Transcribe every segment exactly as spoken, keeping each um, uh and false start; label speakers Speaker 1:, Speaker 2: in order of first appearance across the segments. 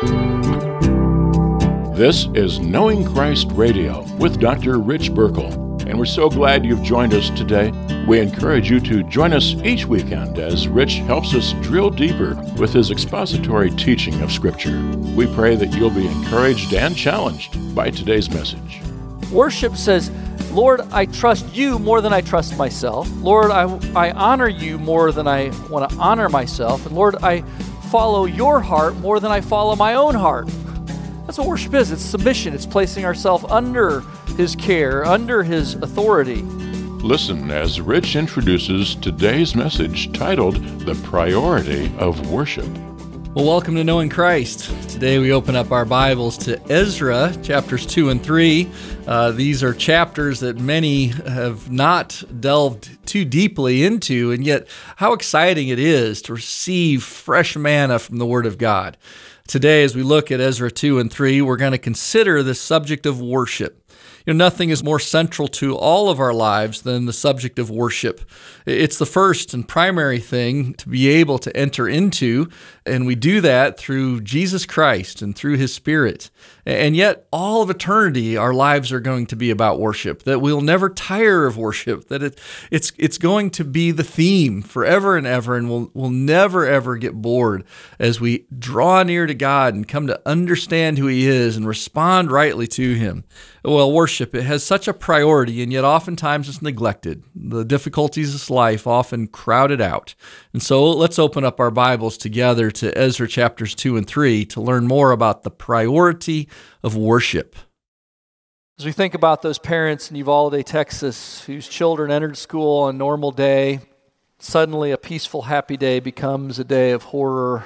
Speaker 1: This is Knowing Christ Radio with Doctor Rich Burkle, and we're so glad you've joined us today. We encourage you to join us each weekend as Rich helps us drill deeper with his expository teaching of Scripture. We pray that you'll be encouraged and challenged by today's message.
Speaker 2: Worship says, Lord, I trust you more than I trust myself. Lord, I, I honor you more than I want to honor myself. And Lord, I follow your heart more than I follow my own heart. That's what worship is. It's submission. It's placing ourselves under his care, under his authority.
Speaker 1: Listen as Rich introduces today's message titled, The Priority of Worship.
Speaker 3: Well, welcome to Knowing Christ. Today we open up our Bibles to Ezra, chapters two and three. Uh, these are chapters that many have not delved too deeply into, and yet how exciting it is to receive fresh manna from the Word of God. Today, as we look at Ezra two and three, we're going to consider the subject of worship. You know, nothing is more central to all of our lives than the subject of worship. It's the first and primary thing to be able to enter into, and we do that through Jesus Christ and through His Spirit. And yet, all of eternity, our lives are going to be about worship, that we'll never tire of worship, that it, it's it's going to be the theme forever and ever, and we'll, we'll never, ever get bored as we draw near to God and come to understand who He is and respond rightly to Him. Well, worship, it has such a priority, and yet oftentimes it's neglected. The difficulties of life often crowd it out. And so let's open up our Bibles together to Ezra chapters two and three to learn more about the priority of worship.
Speaker 2: As we think about those parents in Uvalde, Texas, whose children entered school on a normal day, suddenly a peaceful, happy day becomes a day of horror.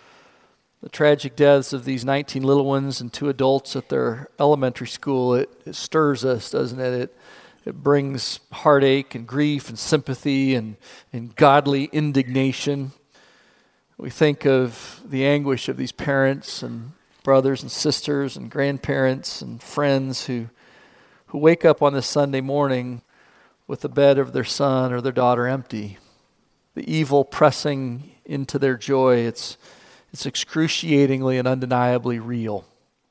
Speaker 2: The tragic deaths of these nineteen little ones and two adults at their elementary school, it, it stirs us, doesn't it? It it brings heartache and grief and sympathy and, and godly indignation. We think of the anguish of these parents and brothers and sisters and grandparents and friends who who wake up on this Sunday morning with the bed of their son or their daughter empty. The evil pressing into their joy, it's It's excruciatingly and undeniably real.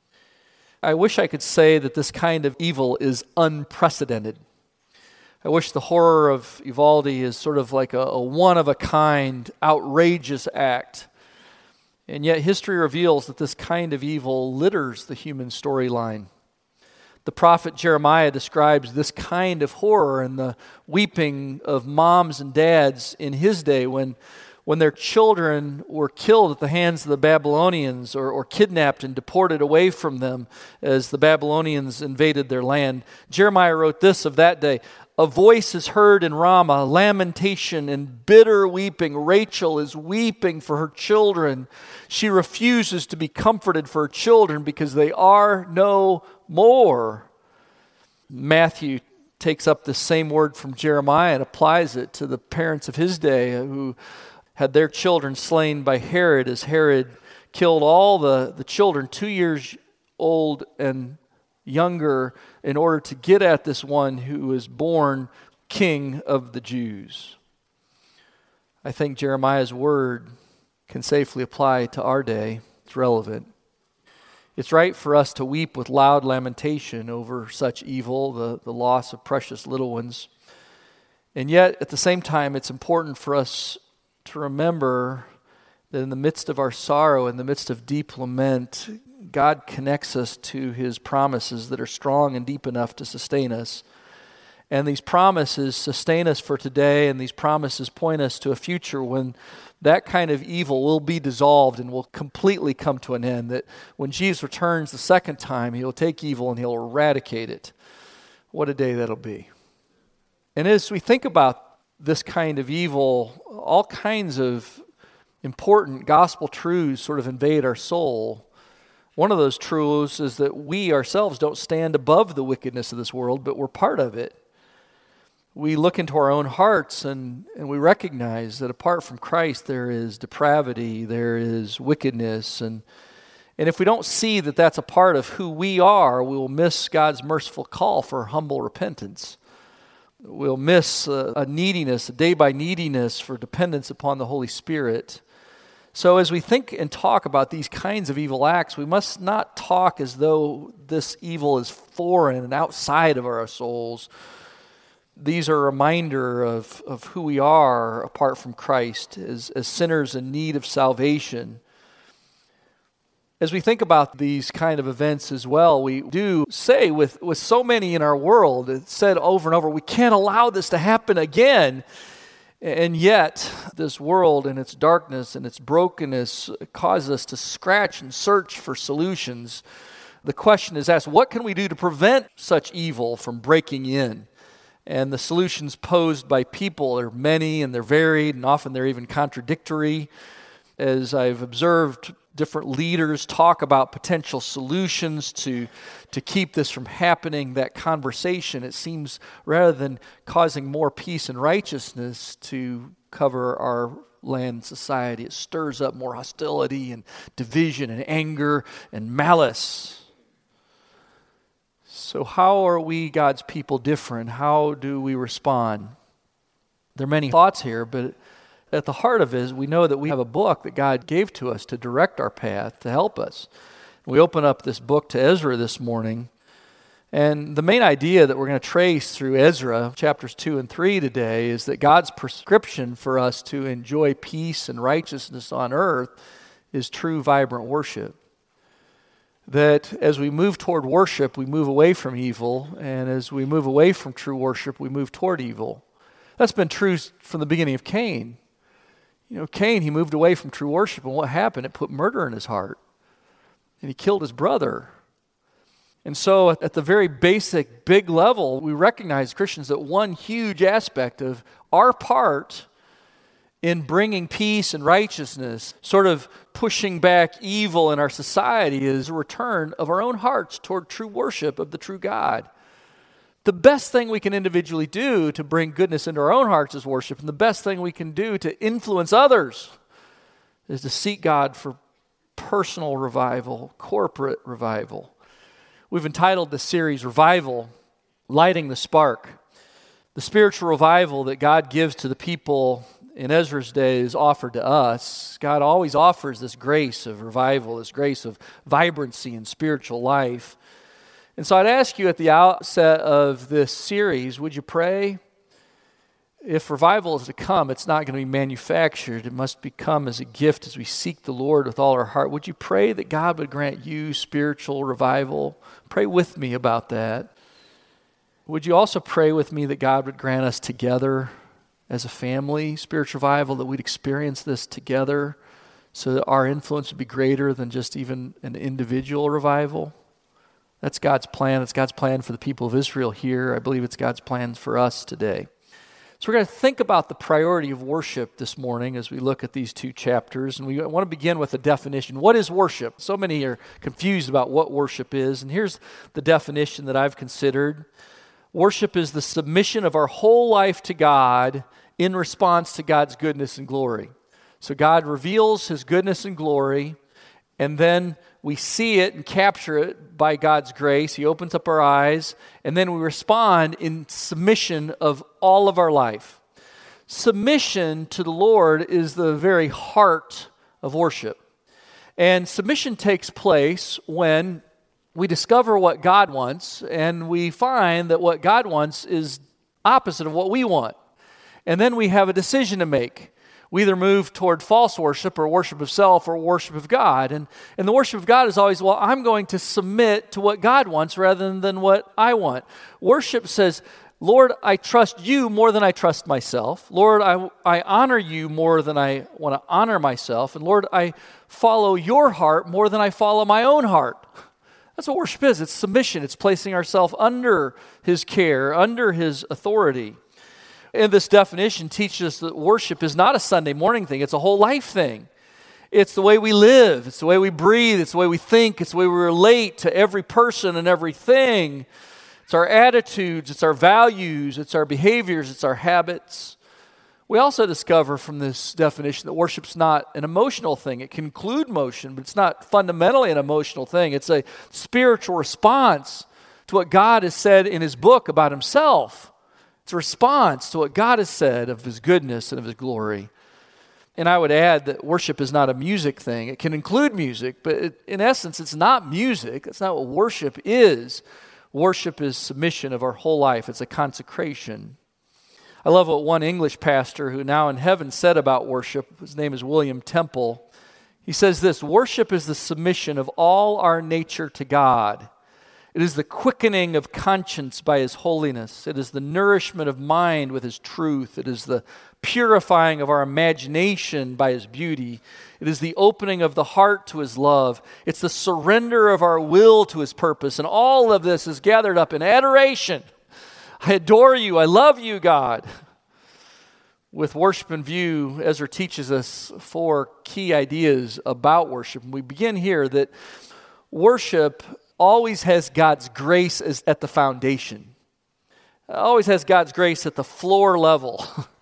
Speaker 2: I wish I could say that this kind of evil is unprecedented. I wish the horror of Uvalde is sort of like a, a one-of-a-kind, outrageous act. And yet history reveals that this kind of evil litters the human storyline. The prophet Jeremiah describes this kind of horror and the weeping of moms and dads in his day when when their children were killed at the hands of the Babylonians or, or kidnapped and deported away from them as the Babylonians invaded their land. Jeremiah wrote this of that day, "A voice is heard in Ramah, lamentation and bitter weeping. Rachel is weeping for her children. She refuses to be comforted for her children because they are no more." Matthew takes up the same word from Jeremiah and applies it to the parents of his day who had their children slain by Herod as Herod killed all the, the children two years old and younger in order to get at this one who was born king of the Jews. I think Jeremiah's word can safely apply to our day. It's relevant. It's right for us to weep with loud lamentation over such evil, the, the loss of precious little ones. And yet, at the same time, it's important for us to remember that in the midst of our sorrow, in the midst of deep lament, God connects us to His promises that are strong and deep enough to sustain us. And these promises sustain us for today, and these promises point us to a future when that kind of evil will be dissolved and will completely come to an end. That when Jesus returns the second time, He'll take evil and He'll eradicate it. What a day that'll be. And as we think about this kind of evil, all kinds of important gospel truths sort of invade our soul. One of those truths is that we ourselves don't stand above the wickedness of this world, but we're part of it. We look into our own hearts and, and we recognize that apart from Christ there is depravity, there is wickedness, and and if we don't see that that's a part of who we are, we will miss God's merciful call for humble repentance. We'll miss a, a neediness, a day-by neediness for dependence upon the Holy Spirit. So as we think and talk about these kinds of evil acts, we must not talk as though this evil is foreign and outside of our souls. These are a reminder of, of who we are apart from Christ, as, as sinners in need of salvation. As we think about these kind of events as well, we do say with, with so many in our world, it's said over and over, we can't allow this to happen again. And yet, this world and its darkness and its brokenness causes us to scratch and search for solutions. The question is asked, what can we do to prevent such evil from breaking in? And the solutions posed by people are many and they're varied, and often they're even contradictory. As I've observed different leaders talk about potential solutions to, to keep this from happening, that conversation, it seems, rather than causing more peace and righteousness to cover our land and society, it stirs up more hostility and division and anger and malice. So how are we, God's people, different? How do we respond? There are many thoughts here, but at the heart of it is we know that we have a book that God gave to us to direct our path, to help us. We open up this book to Ezra this morning, and the main idea that we're going to trace through Ezra, chapters two and three today, is that God's prescription for us to enjoy peace and righteousness on earth is true, vibrant worship. That as we move toward worship, we move away from evil, and as we move away from true worship, we move toward evil. That's been true from the beginning of Cain. You know, Cain, he moved away from true worship, and what happened? It put murder in his heart, and he killed his brother. And so at the very basic, big level, we recognize, Christians, that one huge aspect of our part in bringing peace and righteousness, sort of pushing back evil in our society, is a return of our own hearts toward true worship of the true God. The best thing we can individually do to bring goodness into our own hearts is worship, and the best thing we can do to influence others is to seek God for personal revival, corporate revival. We've entitled this series, Revival, Lighting the Spark. The spiritual revival that God gives to the people in Ezra's day is offered to us. God always offers this grace of revival, this grace of vibrancy in spiritual life. And so I'd ask you at the outset of this series, would you pray? If revival is to come, it's not going to be manufactured. It must become as a gift as we seek the Lord with all our heart. Would you pray that God would grant you spiritual revival? Pray with me about that. Would you also pray with me that God would grant us together as a family spiritual revival, that we'd experience this together so that our influence would be greater than just even an individual revival? That's God's plan. It's God's plan for the people of Israel here. I believe it's God's plan for us today. So we're going to think about the priority of worship this morning as we look at these two chapters. And we want to begin with a definition. What is worship? So many are confused about what worship is. And here's the definition that I've considered. Worship is the submission of our whole life to God in response to God's goodness and glory. So God reveals His goodness and glory, and then we see it and capture it by God's grace. He opens up our eyes, and then we respond in submission of all of our life. Submission to the Lord is the very heart of worship. And submission takes place when we discover what God wants, and we find that what God wants is opposite of what we want. And then we have a decision to make. We either move toward false worship or worship of self or worship of God. And, and the worship of God is always, well, I'm going to submit to what God wants rather than, than what I want. Worship says, Lord, I trust you more than I trust myself. Lord, I, I honor you more than I want to honor myself. And Lord, I follow your heart more than I follow my own heart. That's what worship is. It's submission. It's placing ourselves under His care, under His authority. And this definition teaches us that worship is not a Sunday morning thing. It's a whole life thing. It's the way we live. It's the way we breathe. It's the way we think. It's the way we relate to every person and everything. It's our attitudes. It's our values. It's our behaviors. It's our habits. We also discover from this definition that worship's not an emotional thing. It can include motion, but it's not fundamentally an emotional thing. It's a spiritual response to what God has said in His book about Himself. It's a response to what God has said of His goodness and of His glory. And I would add that worship is not a music thing. It can include music, but it, in essence, it's not music. That's not what worship is. Worship is submission of our whole life. It's a consecration. I love what one English pastor who now in heaven said about worship. His name is William Temple. He says this: worship is the submission of all our nature to God. It is the quickening of conscience by His holiness. It is the nourishment of mind with His truth. It is the purifying of our imagination by His beauty. It is the opening of the heart to His love. It's the surrender of our will to His purpose. And all of this is gathered up in adoration. I adore you. I love you, God. With worship in view, Ezra teaches us four key ideas about worship. And we begin here that worship always has God's grace as at the foundation. It always has God's grace at the floor level.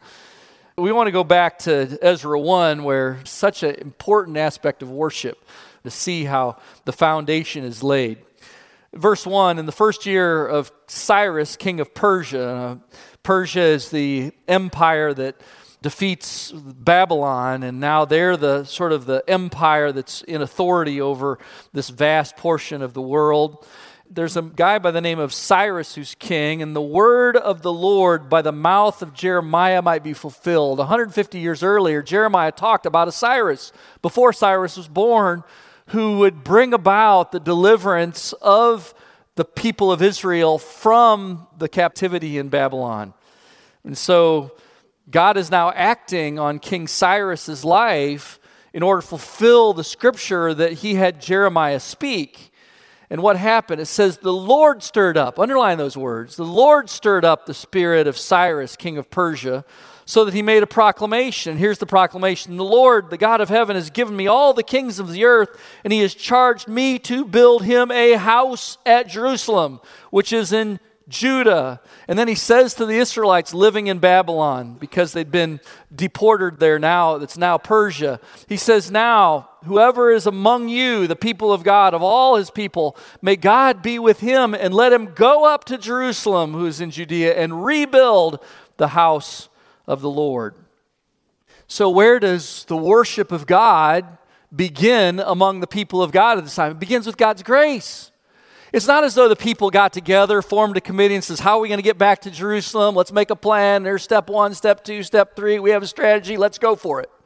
Speaker 2: We want to go back to Ezra one, where such an important aspect of worship, to see how the foundation is laid. Verse one, in the first year of Cyrus, king of Persia. Uh, Persia is the empire that defeats Babylon, and now they're the sort of the empire that's in authority over this vast portion of the world. There's a guy by the name of Cyrus who's king, and the word of the Lord by the mouth of Jeremiah might be fulfilled. one hundred fifty years earlier, Jeremiah talked about a Cyrus, before Cyrus was born, who would bring about the deliverance of the people of Israel from the captivity in Babylon. And so God is now acting on King Cyrus's life in order to fulfill the scripture that he had Jeremiah speak. And what happened? It says, the Lord stirred up, underline those words, the Lord stirred up the spirit of Cyrus, king of Persia, so that he made a proclamation. Here's the proclamation. The Lord, the God of heaven, has given me all the kings of the earth, and He has charged me to build Him a house at Jerusalem, which is in Judah. And then He says to the Israelites living in Babylon, because they'd been deported there now, it's now Persia. He says, now, whoever is among you, the people of God, of all His people, may God be with him, and let him go up to Jerusalem, who is in Judea, and rebuild the house of the Lord. So where does the worship of God begin among the people of God at this time? It begins with God's grace. It's not as though the people got together, formed a committee, and says, how are we going to get back to Jerusalem? Let's make a plan. There's step one, step two, step three. We have a strategy. Let's go for it.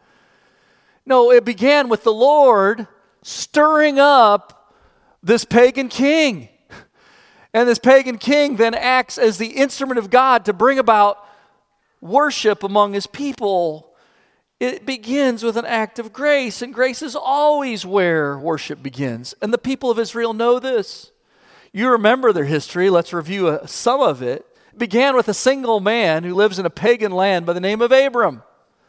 Speaker 2: No, it began with the Lord stirring up this pagan king. And this pagan king then acts as the instrument of God to bring about worship among His people. It begins with an act of grace, and grace is always where worship begins. And the people of Israel know this. You remember their history. Let's review a, some of it. It began with a single man who lives in a pagan land by the name of Abram.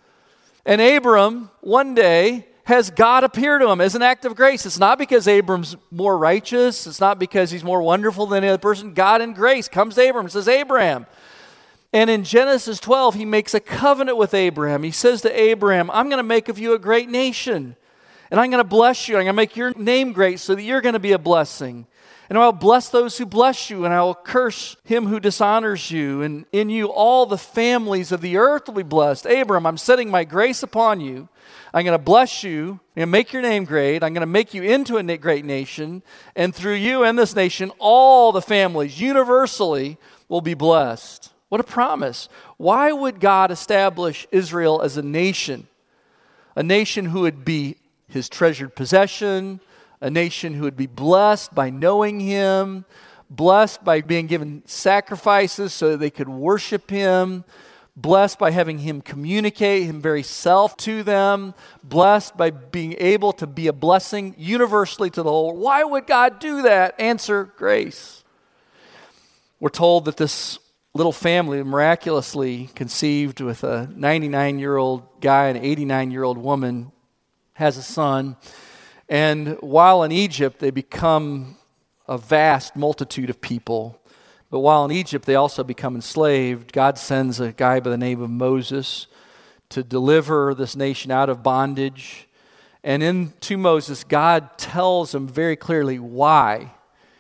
Speaker 2: And Abram, one day, has God appear to him as an act of grace. It's not because Abram's more righteous. It's not because he's more wonderful than any other person. God in grace comes to Abram and says, Abraham. And in Genesis twelve, He makes a covenant with Abraham. He says to Abraham, I'm going to make of you a great nation. And I'm going to bless you. I'm going to make your name great so that you're going to be a blessing. And I will bless those who bless you, and I will curse him who dishonors you. And in you all the families of the earth will be blessed. Abram, I'm setting my grace upon you. I'm going to bless you. I'm going to make your name great. I'm going to make you into a great nation. And through you and this nation, all the families universally will be blessed. What a promise. Why would God establish Israel as a nation? A nation who would be His treasured possession, a nation who would be blessed by knowing Him, blessed by being given sacrifices so that they could worship Him, blessed by having Him communicate Him very self to them, blessed by being able to be a blessing universally to the whole. Why would God do that? Answer, grace. We're told that this little family miraculously conceived with a ninety-nine-year-old guy and an eighty-nine-year-old woman, has a son. And while in Egypt, they become a vast multitude of people. But while in Egypt, they also become enslaved. God sends a guy by the name of Moses to deliver this nation out of bondage. And in to Moses, God tells him very clearly why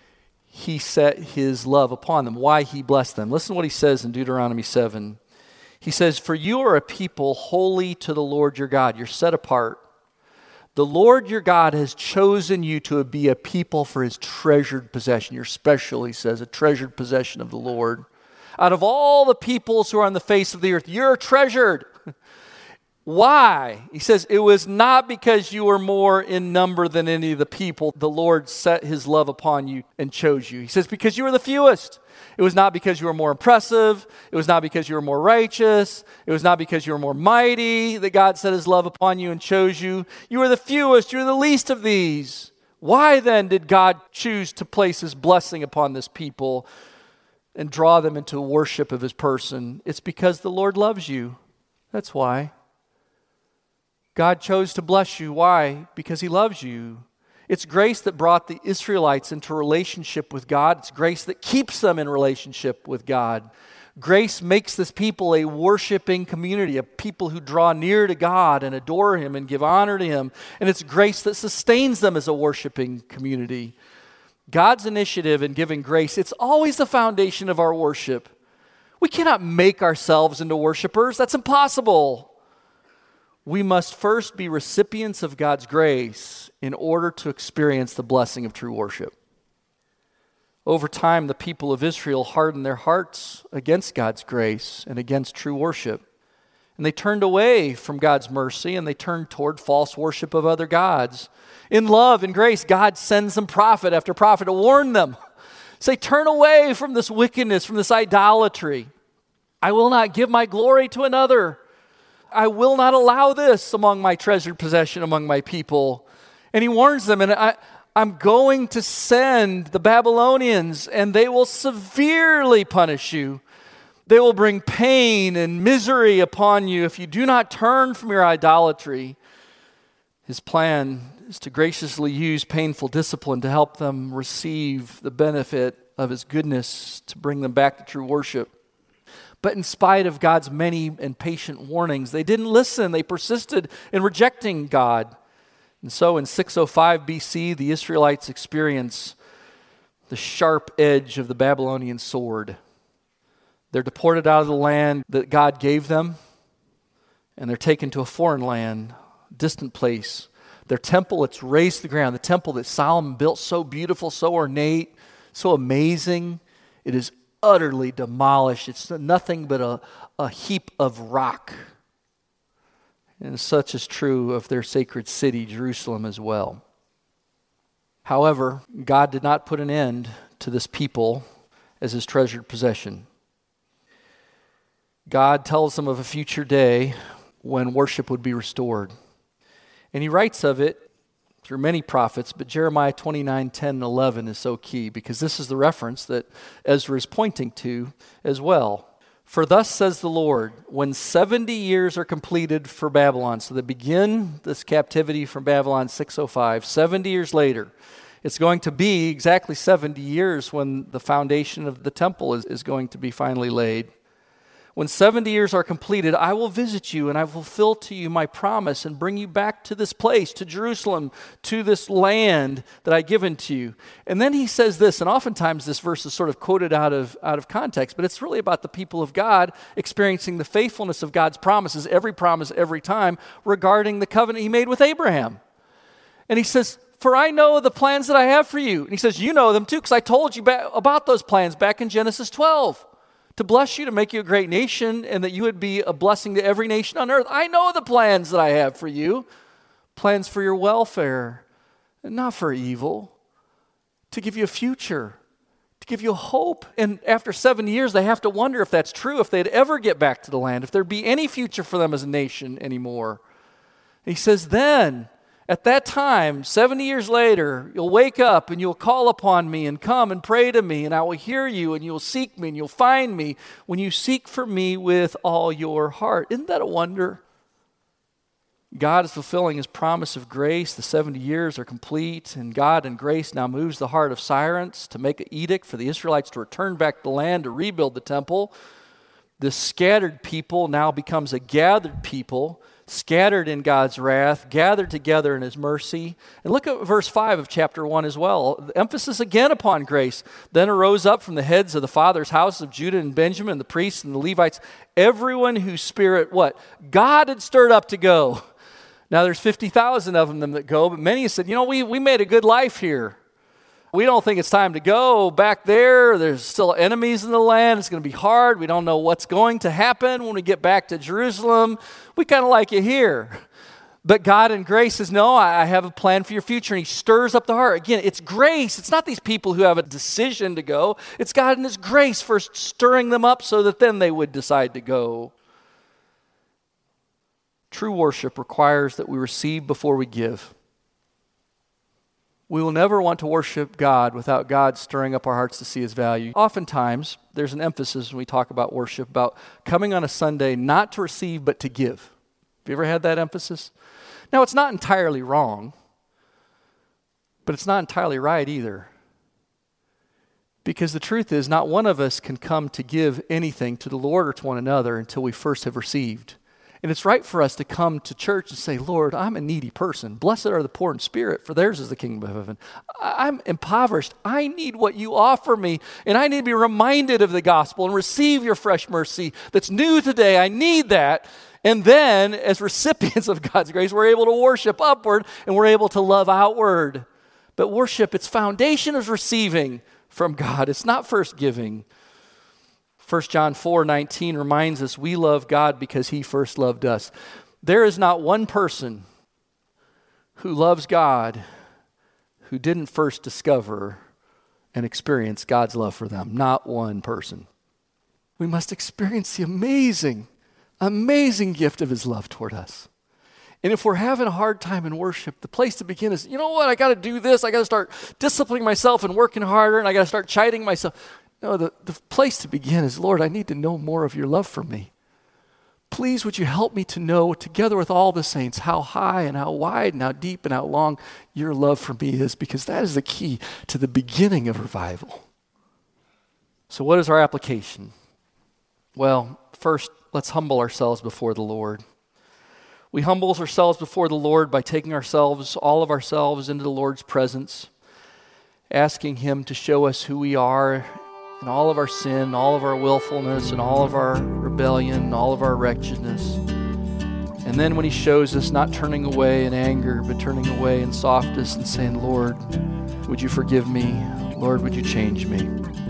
Speaker 2: He set His love upon them, why He blessed them. Listen to what He says in Deuteronomy seven. He says, "For you are a people holy to the Lord your God." You're set apart. The Lord your God has chosen you to be a people for his treasured possession. You're special, he says, a treasured possession of the Lord. Out of all the peoples who are on the face of the earth, you're treasured. Why? He says, it was not because you were more in number than any of the people the Lord set his love upon you and chose you. He says, because you were the fewest. It was not because you were more impressive. It was not because you were more righteous. It was not because you were more mighty that God set his love upon you and chose you. You were the fewest. You were the least of these. Why then did God choose to place his blessing upon this people and draw them into worship of his person? It's because the Lord loves you. That's why. God chose to bless you. Why? Because he loves you. It's grace that brought the Israelites into relationship with God. It's grace that keeps them in relationship with God. Grace makes this people a worshiping community, a people who draw near to God and adore him and give honor to him. And it's grace that sustains them as a worshiping community. God's initiative in giving grace, it's always the foundation of our worship. We cannot make ourselves into worshipers. That's impossible. We must first be recipients of God's grace in order to experience the blessing of true worship. Over time, the people of Israel hardened their hearts against God's grace and against true worship. And they turned away from God's mercy and they turned toward false worship of other gods. In love and grace, God sends them prophet after prophet to warn them. Say, turn away from this wickedness, from this idolatry. I will not give my glory to another. I will not allow this among my treasured possession, among my people. And he warns them, and I, I'm going to send the Babylonians, and they will severely punish you. They will bring pain and misery upon you if you do not turn from your idolatry. His plan is to graciously use painful discipline to help them receive the benefit of his goodness, to bring them back to true worship. But in spite of God's many and patient warnings, they didn't listen. They persisted in rejecting God. And so in six oh five B C, the Israelites experience the sharp edge of the Babylonian sword. They're deported out of the land that God gave them, and they're taken to a foreign land, distant place. Their temple, it's razed to the ground. The temple that Solomon built, so beautiful, so ornate, so amazing, it is utterly demolished. It's nothing but a, a heap of rock. And such is true of their sacred city, Jerusalem, as well. However, God did not put an end to this people as his treasured possession. God tells them of a future day when worship would be restored. And he writes of it through many prophets, but Jeremiah twenty-nine, ten, and eleven is so key because this is the reference that Ezra is pointing to as well. For thus says the Lord, when seventy years are completed for Babylon, so they begin this captivity from Babylon six oh five, seventy years later, it's going to be exactly seventy years when the foundation of the temple is, is going to be finally laid. When seventy years are completed, I will visit you and I will fulfill to you my promise and bring you back to this place, to Jerusalem, to this land that I've given to you. And then he says this, and oftentimes this verse is sort of quoted out of, out of context, but it's really about the people of God experiencing the faithfulness of God's promises, every promise, every time, regarding the covenant he made with Abraham. And he says, for I know the plans that I have for you. And he says, you know them too, because I told you ba- about those plans back in Genesis twelve. To bless you, to make you a great nation, and that you would be a blessing to every nation on earth. I know the plans that I have for you, plans for your welfare, and not for evil, to give you a future, to give you a hope. And after seventy years, they have to wonder if that's true, if they'd ever get back to the land, if there'd be any future for them as a nation anymore. And he says, then, at that time, seventy years later, you'll wake up and you'll call upon me and come and pray to me, and I will hear you, and you'll seek me and you'll find me when you seek for me with all your heart. Isn't that a wonder? God is fulfilling his promise of grace. The seventy years are complete, and God in grace now moves the heart of Cyrus to make an edict for the Israelites to return back to the land, to rebuild the temple. This scattered people now becomes a gathered people, scattered in God's wrath, gathered together in his mercy. And look at verse five of chapter one as well. The emphasis again upon grace. Then arose up from the heads of the fathers' houses of Judah and Benjamin, the priests and the Levites, everyone whose spirit, what? God had stirred up to go. Now there's fifty thousand of them that go, but many said, you know, we, we made a good life here. We don't think it's time to go back there. There's still enemies in the land. It's going to be hard. We don't know what's going to happen when we get back to Jerusalem. We kind of like it here. But God in grace says, no, I have a plan for your future. And he stirs up the heart. Again, it's grace. It's not these people who have a decision to go. It's God in his grace first stirring them up so that then they would decide to go. True worship requires that we receive before we give. We will never want to worship God without God stirring up our hearts to see his value. Oftentimes, there's an emphasis when we talk about worship about coming on a Sunday not to receive but to give. Have you ever had that emphasis? Now, it's not entirely wrong, but it's not entirely right either. Because the truth is, not one of us can come to give anything to the Lord or to one another until we first have received. And it's right for us to come to church and say, Lord, I'm a needy person. Blessed are the poor in spirit, for theirs is the kingdom of heaven. I'm impoverished. I need what you offer me, and I need to be reminded of the gospel and receive your fresh mercy that's new today. I need that. And then, as recipients of God's grace, we're able to worship upward, and we're able to love outward. But worship, its foundation is receiving from God. It's not first giving. First John four nineteen reminds us we love God because he first loved us. There is not one person who loves God who didn't first discover and experience God's love for them. Not one person. We must experience the amazing, amazing gift of his love toward us. And if we're having a hard time in worship, the place to begin is, you know what, I got to do this. I got to start disciplining myself and working harder, and I got to start chiding myself. No, the, the place to begin is, Lord, I need to know more of your love for me. Please, would you help me to know, together with all the saints, how high and how wide and how deep and how long your love for me is, because that is the key to the beginning of revival. So what is our application? Well, first, let's humble ourselves before the Lord. We humble ourselves before the Lord by taking ourselves, all of ourselves, into the Lord's presence, asking him to show us who we are and all of our sin, all of our willfulness, and all of our rebellion, and all of our wretchedness. And then when he shows us, not turning away in anger, but turning away in softness and saying, Lord, would you forgive me? Lord, would you change me?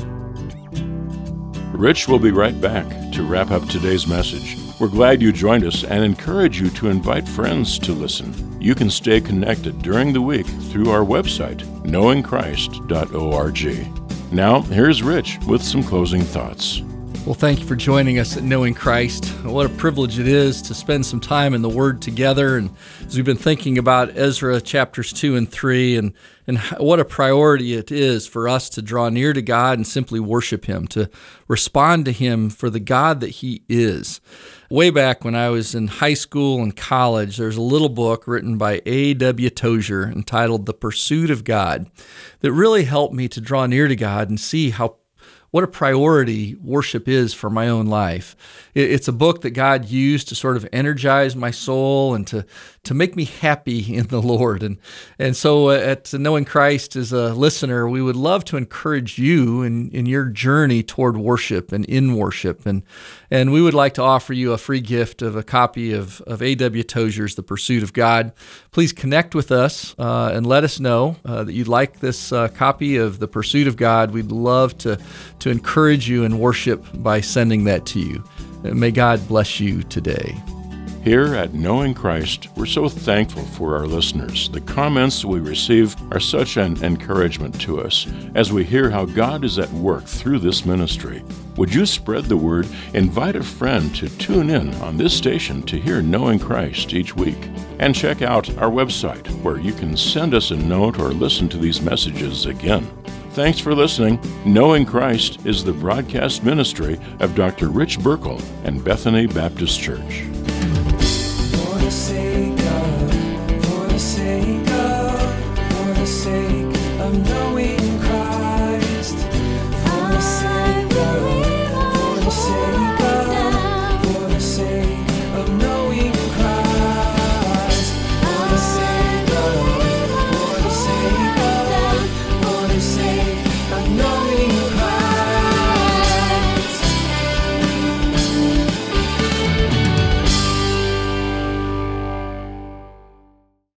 Speaker 1: Rich will be right back to wrap up today's message. We're glad you joined us and encourage you to invite friends to listen. You can stay connected during the week through our website, knowing christ dot org. Now, here's Rich with some closing thoughts.
Speaker 3: Well, thank you for joining us at Knowing Christ. What a privilege it is to spend some time in the Word together. And as we've been thinking about Ezra chapters two and three, and, and what a priority it is for us to draw near to God and simply worship Him, to respond to Him for the God that He is. Way back when I was in high school and college, there's a little book written by A W Tozer entitled The Pursuit of God that really helped me to draw near to God and see how what a priority worship is for my own life. It's a book that God used to sort of energize my soul and to, to make me happy in the Lord. And and so at Knowing Christ as a listener, we would love to encourage you in, in your journey toward worship and in worship. And and we would like to offer you a free gift of a copy of, of A W Tozer's The Pursuit of God. Please connect with us uh, and let us know uh, that you'd like this uh, copy of The Pursuit of God. We'd love to to encourage you in worship by sending that to you. May God bless you today.
Speaker 1: Here at Knowing Christ, we're so thankful for our listeners. The comments we receive are such an encouragement to us as we hear how God is at work through this ministry. Would you spread the word? Invite a friend to tune in on this station to hear Knowing Christ each week. And check out our website where you can send us a note or listen to these messages again. Thanks for listening. Knowing Christ is the broadcast ministry of Doctor Rich Burkle and Bethany Baptist Church.
Speaker 4: For the sake